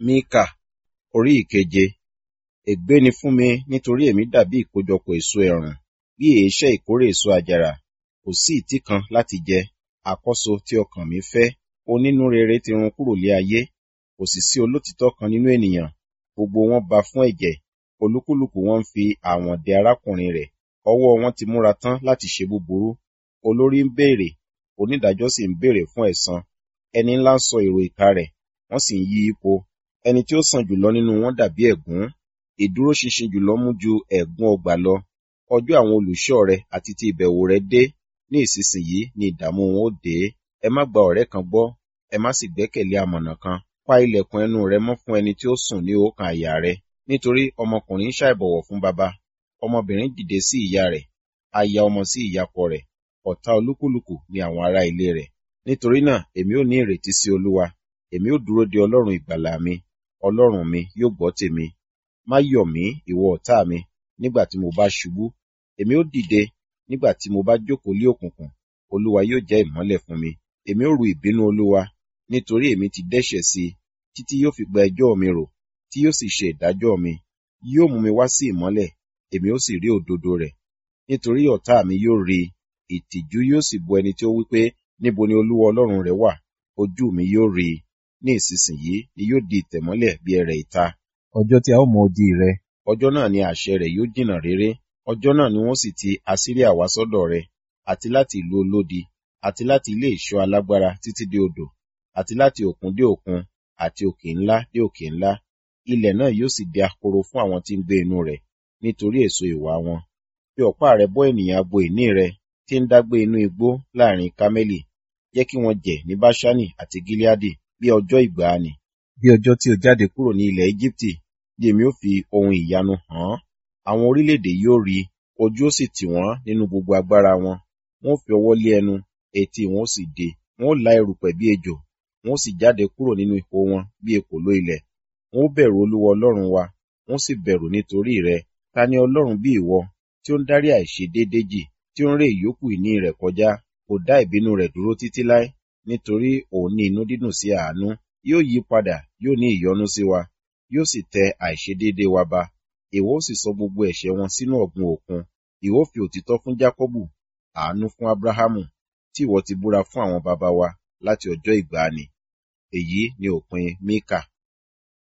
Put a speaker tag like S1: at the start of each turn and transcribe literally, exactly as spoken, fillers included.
S1: Míkà orí ìkeje. Ègbé ni fún mi nítorí èmi dàbí ìkójọpọ̀ èso ẹ̀rùn, bí èéṣẹ́ ìkórè èso àjàrà. Kò sí ìtí kan láti jẹ, àkọ́so tí ọkàn mi fẹ́. Onínúrere ti run kúrò lé ayé, kò sì sí olótìítọ́ kan nínú ènìyàn. Gbogbo wọn ba fún ẹ̀jẹ̀, olúkúlùkù wọn ń fi àwọ̀n dẹ arákùnrin rẹ̀. Ọwọ́ wọn ti múra tán láti ṣe búburú. Olórí ń béèrè, onídàájọ́ sì ń béèrè fún ẹ̀san. Ẹni ńlá ń sọ èrò ìkà rẹ̀, wọ́n sì ń yí ipò. Ẹni tí ó sàn jùlọ nínú wọn dàbí ẹ̀gún, ìdúróṣinṣin jùlọ mú ju ẹ̀gún ọgbà lọ. Ọjọ́ àwọn olùṣọ́ rẹ àti ti ìbẹ̀wò rẹ dé, ní ìsinsìnyí ni ìdààmú wọn ó dé. Ẹ má gba ọ̀rẹ́ kan gbọ́, ẹ má sì gbẹ́kẹ̀lé amọ̀nà kan. Pa ilẹ̀kùn ẹnu rẹ mọ́ fún ẹni tí ó sùn ní òókan àyà rẹ. Nítorí ọmọkùnrin ń ṣàìbọ̀wọ̀ fún baba, ọmọbìnrin dìde sí ìyá rẹ̀, aya ọmọ sí ìyàkọ rẹ̀, ọ̀tá olúkúlùkù ni àwọn ará ilé rẹ̀. Nítorí náà èmi ó ní ìrètí sí Olúwa, èmi ó dúró de Ọlọ́run ìgbàlà mi. Ọlọ́run mi yóò gbọ́ tèmi. Má yọ̀ mí, ìwọ ọ̀tá mi, nígbà tí mo bá ṣubú. Èmi ó dìde nígbà tí mo bá jókòó lé òkùnkùn. Olúwa yóò jẹ́ ìmọ́lẹ̀ fún mi. Èmi ó ru ìbínú Olúwa, nítorí èmi ti dẹ́ṣẹ̀ sí i, títí yóò fi gba ẹjọ́ mi rò, tí yóò sì ṣe ìdájọ́ mi. Yóò mú mi wá sí ìmọ́lẹ̀, èmi ó sì rí òdodo rẹ̀. Nítorí ọ̀tá mi yóò rí i, ìtìjú yóò sì bo ẹni tí ó wí pé, níbo ni Olúwa Ọlọ́run rẹ̀ wà? Ojú mi yóò rí i. Ní ìsinsìnyí ni yóò di ìtẹ̀mọ́lẹ̀ bí ẹrẹ̀ ìta. Ọjọ́ tí a ó mọ odi rẹ. Ọjọ́ náà ni àṣẹ rẹ̀ yóò jìnnà réré. Ọjọ́ náà ni wọ́n sì ti Asiria wá sọ́dọ̀ rẹ, àti láti ìlú olódi, àti láti ilé ìṣọ́ alágbára títí dé odò, àti láti òkun dé òkun, àti òkè ńlá dé òkè ńlá. Ilẹ̀ náà yóò sì di ahoro fún àwọn tí ń gbé inú rẹ̀, nítorí èso ìwà wọn. Fi ọ̀pá rẹ bọ́ ènìyàn agbo ìní rẹ, tí ń dágbé inú igbó láàrin Kámẹ́lì. Jẹ́ kí wọ́n jẹ ní Báṣánì àti Gileadi bí ọjọ́ ìgbàanì, bí ọjọ́ tí o jáde kúrò ní ilẹ̀ Égíptì, bí èmi ó fi ohun ìyanu hàn án. Àwọn orílẹ̀-èdè yóò rí i, ojú ó sì tì wọ́n nínú gbogbo agbára wọn. Wọ́n ó fi ọwọ́ lé ẹnu, etí wọn ó sì dé. Wọ́n ó lá erùpẹ̀ bí ejò, wọ́n ó sì jáde kúrò nínú ihò wọn bí ekòló ilẹ̀. Wọ́n ó bẹ̀rù Olúwa Ọlọ́run wa, wọ́n sì bẹ̀rù nítorí rẹ. Ta ni Ọlọ́run bí ìwọ, tí ó ń dárí àìṣedéédé jì, tí ó ń ré ìyókù ìní rẹ̀ kọjá? Kò dá ìbínú rẹ̀ dúró títí láé, nítorí òun ní inú dídùn sí àánú. Yóò yí padà, yóò ní ìyọ́nú sí wa, yóò sì tẹ àìṣedéédé wa ba. Ìwọ ó sì sọ gbogbo ẹ̀ṣẹ̀ wọn sínú ọ̀gbun òkun. Ìwọ ó fi òtítọ́ fún Jákọ́bù, àánú fún Ábúráhámù, tí ìwọ ti búra fún àwọn baba wa láti ọjọ́ ìgbàanì. Èyí ni òpin Míkà.